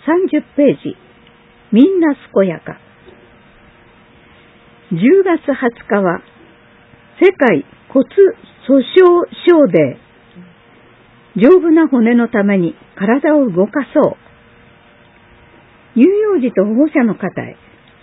30ページ、みんな健やか。10月20日は、世界骨粗しょう症デー。丈夫な骨のために体を動かそう。乳幼児と保護者の方へ。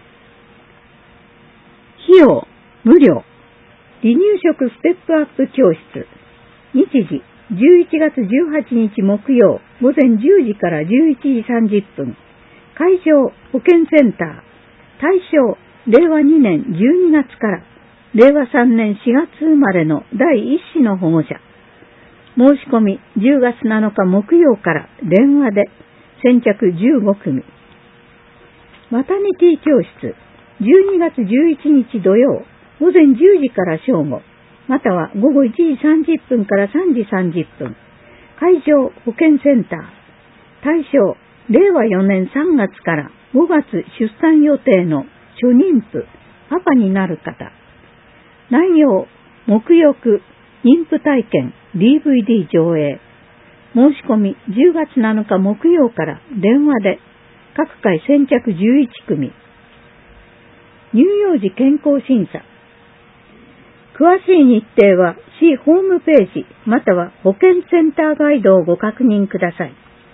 費用無料。離乳食ステップアップ教室。日時11月18日木曜午前10時から11時30分。会場保健センター。対象令和2年12月から令和3年4月生まれの第1子の保護者。申し込み10月7日木曜から電話で先着15組。マタニティ教室12月11日土曜午前10時から正午、または午後1時30分から3時30分。会場保健センター。対象令和4年3月から5月出産予定の初妊婦、パパになる方。内容、沐浴、妊婦体験、DVD 上映。申し込み10月7日木曜から電話で各回先着11組。乳幼児健康審査。詳しい日程は市ホームページまたは保健センターガイドをご確認ください。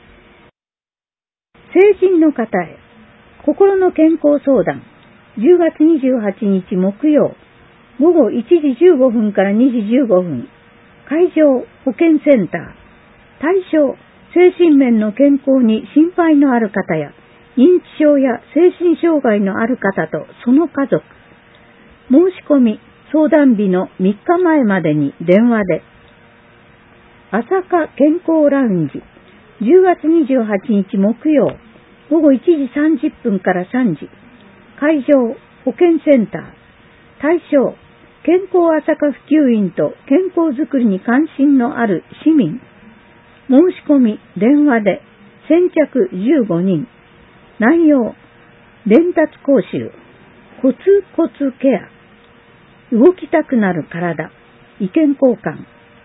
成人の方へ。心の健康相談。10月28日木曜午後1時15分から2時15分。会場保健センター。対象精神面の健康に心配のある方や認知症や精神障害のある方とその家族。申し込み相談日の3日前までに電話で。朝霞健康ラウンジ10月28日木曜午後1時30分から3時。会場保健センター。対象健康朝霞普及員と健康づくりに関心のある市民。申し込み電話で先着15人。内容伝達講習、骨ケア、動きたくなる体、意見交換。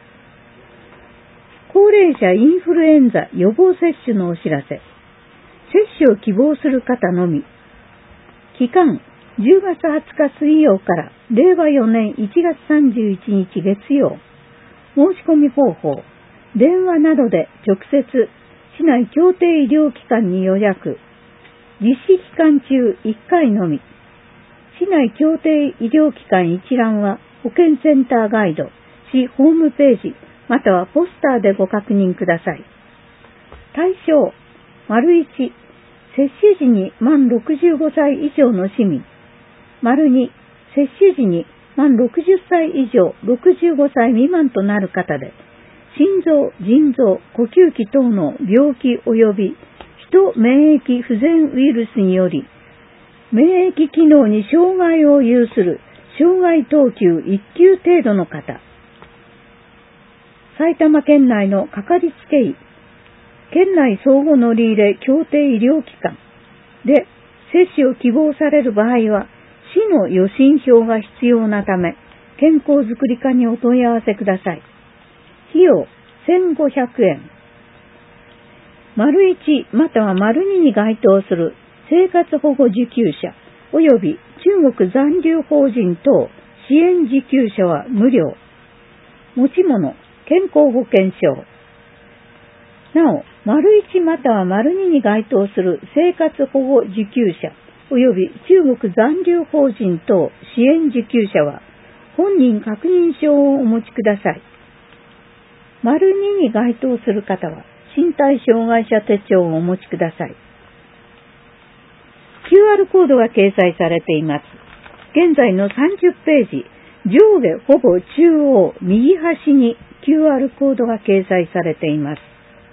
高齢者インフルエンザ予防接種のお知らせ。接種を希望する方のみ。期間10月20日水曜から令和4年1月31日月曜。申し込み方法。電話などで直接市内協定医療機関に予約。実施期間中1回のみ。市内協定医療機関一覧は保健センターガイド、市ホームページまたはポスターでご確認ください。対象 ① 接種時に満65歳以上の市民。②接種時に満60歳以上65歳未満となる方で、心臓、腎臓、呼吸器等の病気及び人免疫不全ウイルスにより免疫機能に障害を有する障害等級1級程度の方。埼玉県内のかかりつけ医、県内相互乗り入れ協定医療機関で接種を希望される場合は市の予診票が必要なため健康づくり課にお問い合わせください。費用1500円。①または②に該当する生活保護受給者及び中国残留邦人等支援受給者は無料。持ち物、健康保険証。なお、①または②に該当する生活保護受給者及び中国残留邦人等支援受給者は本人確認証をお持ちください。②に該当する方は身体障害者手帳をお持ちください。QR コードが掲載されています。現在の30ページ、上下ほぼ中央右端に QR コードが掲載されています。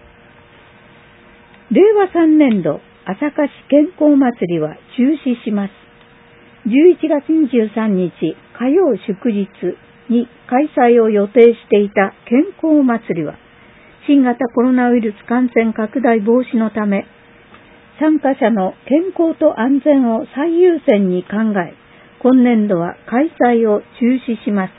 令和3年度朝霞市健康祭りは中止します。11月23日火曜祝日に開催を予定していた健康祭りは新型コロナウイルス感染拡大防止のため参加者の健康と安全を最優先に考え、今年度は開催を中止します。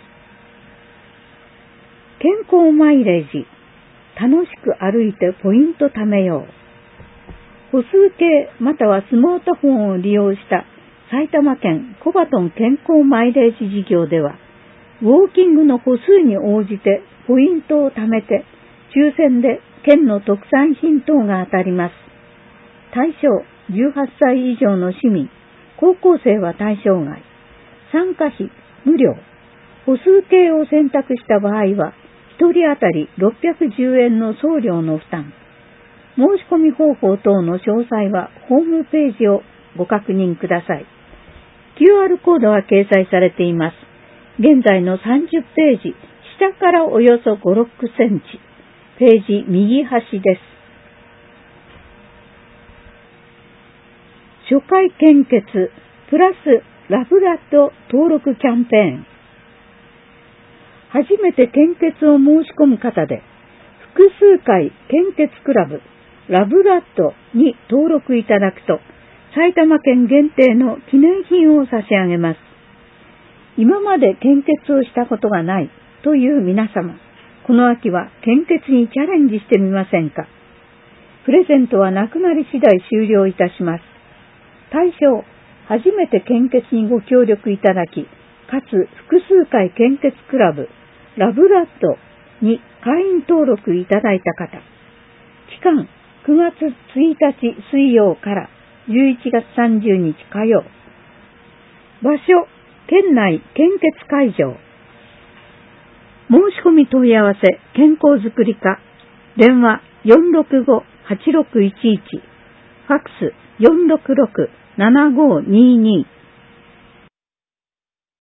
健康マイレージ、楽しく歩いてポイント貯めよう。 歩数計またはスマートフォンを利用した埼玉県コバトン健康マイレージ事業では、ウォーキングの歩数に応じてポイントを貯めて、抽選で県の特産品等が当たります。対象18歳以上の市民、高校生は対象外。参加費無料。歩数計を選択した場合は、1人当たり610円の送料の負担。申し込み方法等の詳細はホームページをご確認ください。QR コードは掲載されています。現在の30ページ、下からおよそ5、6センチ。ページ右端です。初回献血プラスラブラッド登録キャンペーン。初めて献血を申し込む方で、複数回献血クラブラブラッドに登録いただくと、埼玉県限定の記念品を差し上げます。今まで献血をしたことがないという皆様、この秋は献血にチャレンジしてみませんか。プレゼントはなくなり次第終了いたします。対象、初めて献血にご協力いただき、かつ複数回献血クラブラブラッドに会員登録いただいた方。期間9月1日水曜から11月30日火曜。場所、県内献血会場。申し込み問い合わせ、健康づくり課。電話465-8611。ファックス466-7522。